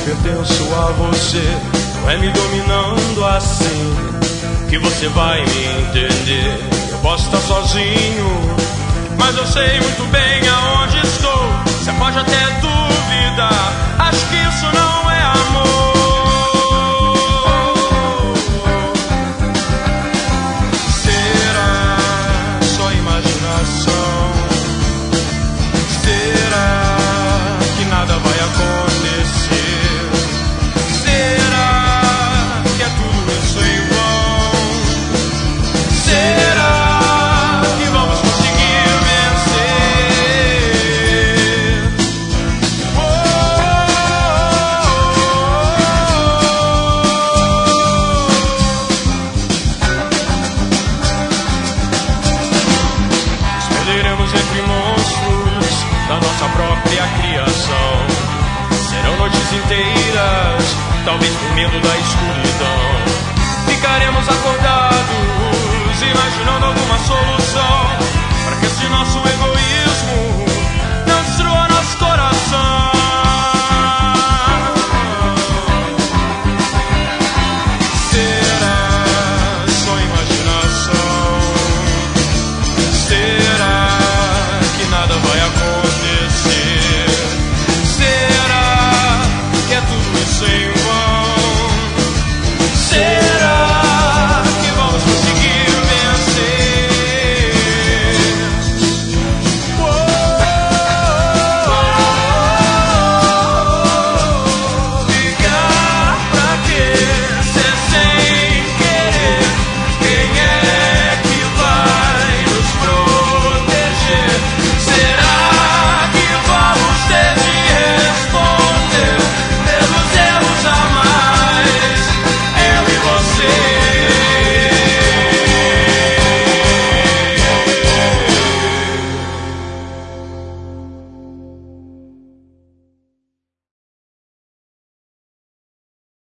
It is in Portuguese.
pertenço a você. Não é me dominando assim que você vai me entender. Eu posso estar sozinho, mas eu sei muito bem aonde estou. Você pode até duvidar, acho que isso não é amor. Será só imaginação? Será que nada vai acontecer? Será que é tudo isso em vão? Será que vamos conseguir vencer? Oh, Escolheremos entre monstros da nossa própria criação. Serão noites inteiras, talvez por medo da escuridão.